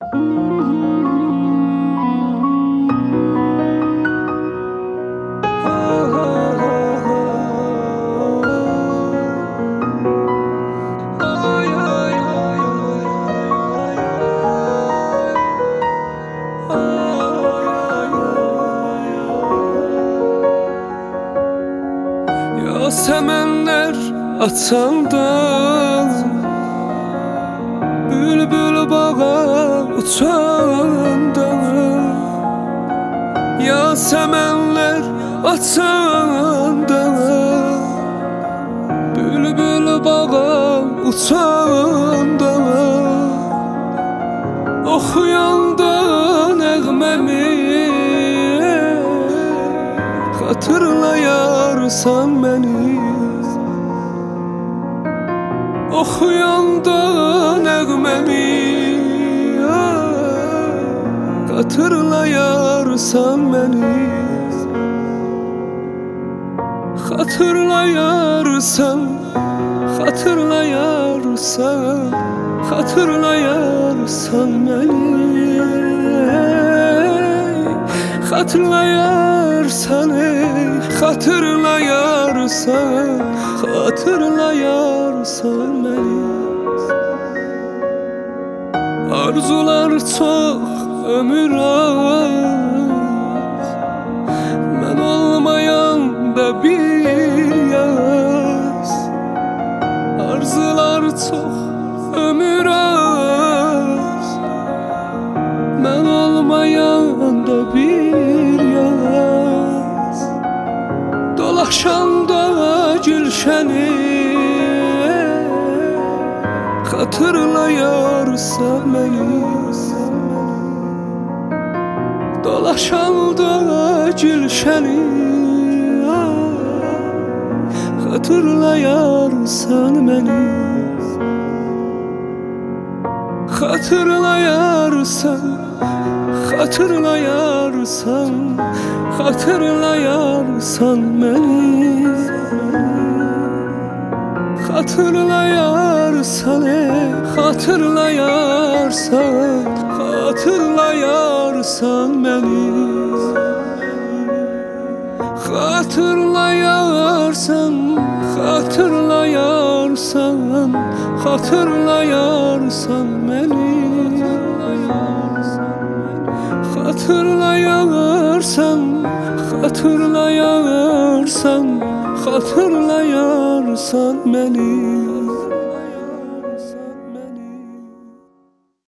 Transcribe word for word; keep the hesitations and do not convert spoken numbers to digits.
Yasemenler açanda, bülbül bağa uçanda. Yasemenler açanda, bülbül bağa uçanda. Oxuyanda nəğməmi xatırlayarsan məni. Oxuyanda nəğməmi xatırlayarsan məni. Xatırlayarsan, xatırlayarsan, xatırlayarsan məni. Xatırlayarsan, ey, xatırlayarsan, xatırlayarsan məni. Arzular çox, ömür az, mən olmayanda bir yaz. Arzular çox, ömür az, mən olmayanda bir yaz. Dolaşanda gülşəni xatırlayarsan məni. Dolaşanda gülşəni xatırlayarsan məni. Xatırlayarsan, xatırlayarsan, xatırlayarsan məni. Xatırlayarsan, ey, xatırlayarsan, xatırlayarsan məni. Xatırlayarsan, xatırlayarsan, xatırlayarsan məni. Xatırlayarsan, xatırlayarsan, xatırlayarsan məni.